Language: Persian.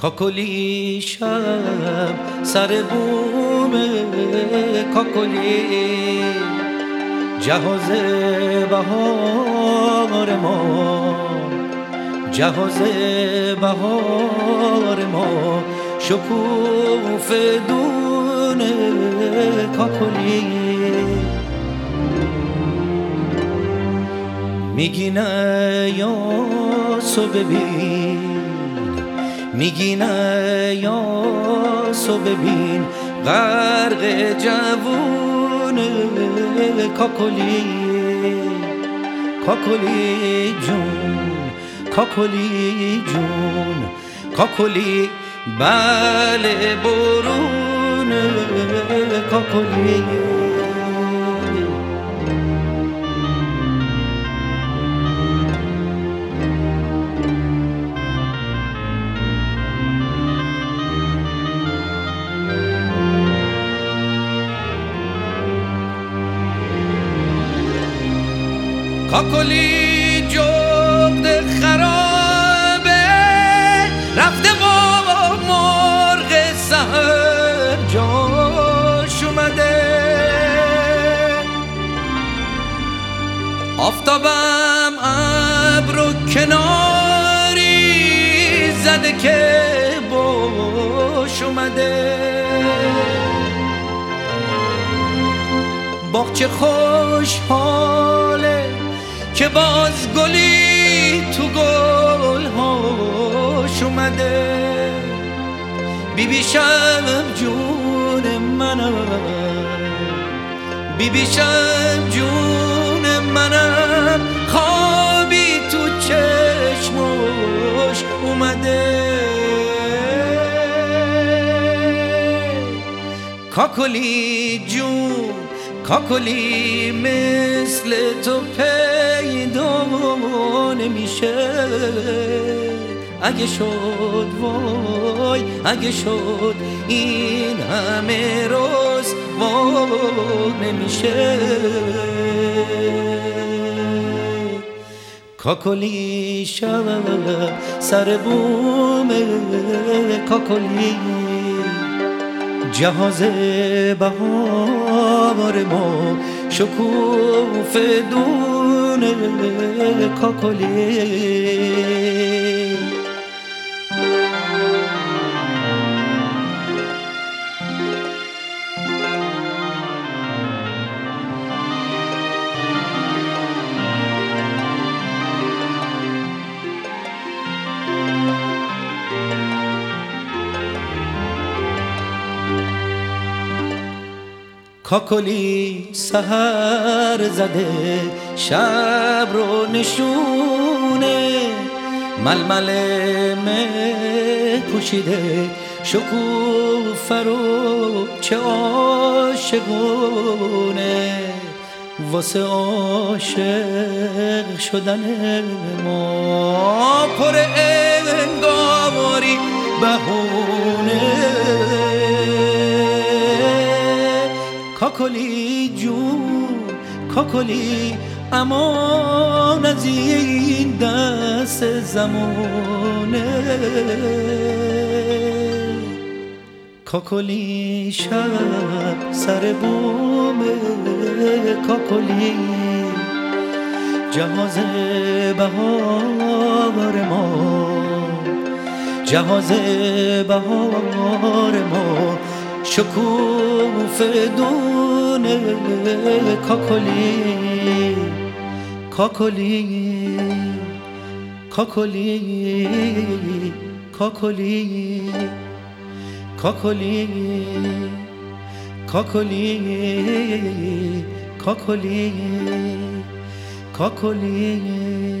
کاکلی شب سر بوم کاکلی جهاز بهار ما، جهاز بهار ما، شکوف دون کاکلی میگی نه یاسو ببین، میگی نه یاسو ببین، غرق جوون کاکلی، کاکلی جون، کاکلی جون، کاکلی بله برون کاکلی. کاکلی جغد خرابه رفته و مرغ سحر جاش اومده، آفتابم ابر و کناری زده که باش اومده، باغچه خوشحاله که باز گلی تو گلهاش اومده، بیبی شب جون منم، بیبی شب جون منم، خوابی تو چشمش اومده. کاکلی جون، کاکلی مثل تو پیدا نمیشه، اگه شد وای، اگه شد این همه روز وای نمیشه. کاکلی شب سر بوم کاکلی جهاز بهار ما، شکوف دون کاکلی. کاکلی سحر زده شب رو نشونه، ململ مه پوشیده شکوفه رو چه عاشقونه، واسه عاشق شدن ما پر انگاری بهونه. کاکلی جون، کاکلی امان از این دست زمانه، کاکلی شب سر بوم کاکلی جهاز بهار ما، جهاز بهار ما، شکوف دون کاکلی، کاکلی، کاکلی، کاکلی، کاکلی، کاکلی، کاکلی، کاکلی.